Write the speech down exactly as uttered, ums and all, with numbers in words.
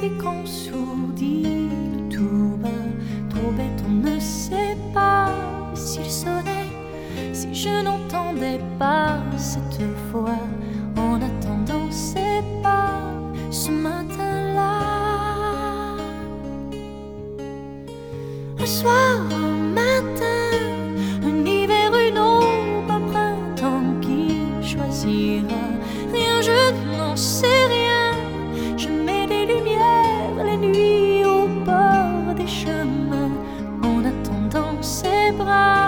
et qu'on sourdit le tout bas. Trop bête, on ne sait pas s'il sonnait, si je n'entendais pas cette fois. En attendant, c'est pas ce matin-là. Un soir, un matin, un hiver, une aube, un printemps, qui choisira? Rien, je n'en sais rien. Je mets des lumières la nuit au bord des chemins. En attendant, c'est bras.